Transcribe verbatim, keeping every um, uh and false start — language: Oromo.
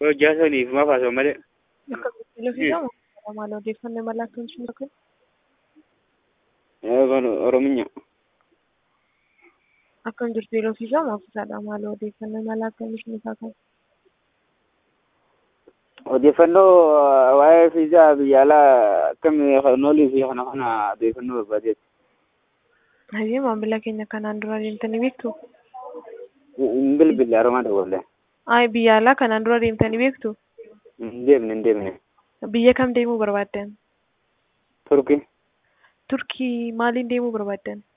Hojjaataniif mafaasoo malee. Akka biqiluu fi gamoo maal odeeffannoo mallattoon sun tokko Orominya. akkam jirtu yeroo fi gamoo ofiisaadha maal odeeffannoo mallattoon sun tokko Odeeffannoo waa'ee fiizaa biyya alaa akkam noolii fi kana kana odeeffannoo barbaadeeti. Hayyee maamila keenya kanaan dura deemtanii beektu? Hin bilbille harumaa dabalee. Ay biyya alaa kanaan dura deemtanii beektu? Hin deemne hin deemne. Biyya kam deemuu barbaaddan? Turkii. Turkii maaliin deemuu barbaaddan?